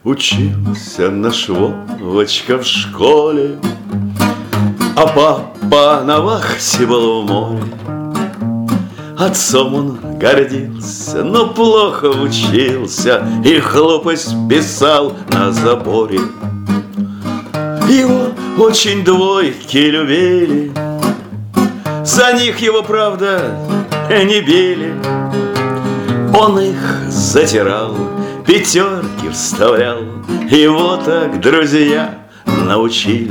Учился наш Вовочка в школе, а папа на вахте был в море. Отцом он гордился, но плохо учился и глупость писал на заборе. Его очень двойки любили, за них его, правда, не били. Он их затирал, пятерки вставлял, его так друзья научили.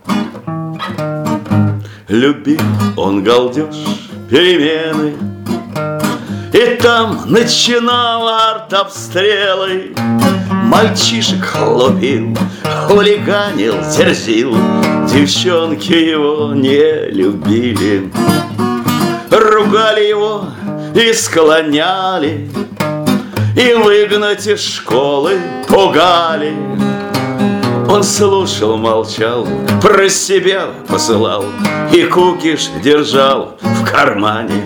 Любил он галдеж, перемены, и там начинал артобстрелы. Мальчишек лупил, хулиганил, дерзил, девчонки его не любили. Ругали его и склоняли, и выгнать из школы пугали. Он слушал, молчал, про себя посылал и кукиш держал в кармане.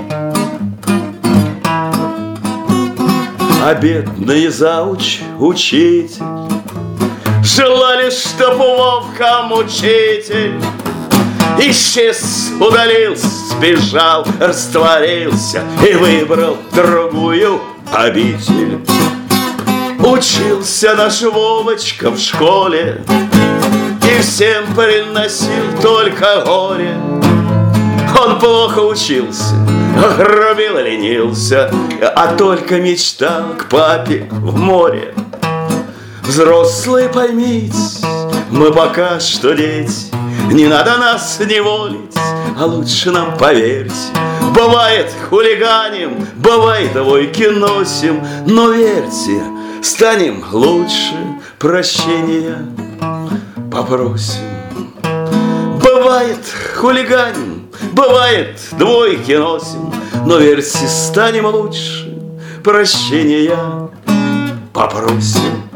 А бедный зауч, учитель, желали, чтоб Вовка мучитель исчез, удалился, сбежал, растворился и выбрал другую обитель. Учился наш Вовочка в школе и всем приносил только горе. Он плохо учился, грубил, ленился, а только мечтал к папе в море. Взрослые, поймите, мы пока что дети, не надо нас неволить, а лучше нам поверьте. Бывает хулиганим, бывает двойки носим, но верьте, станем лучше, прощения попросим. Бывает хулиганим, бывает двойки носим, но верьте, станем лучше, прощения попросим.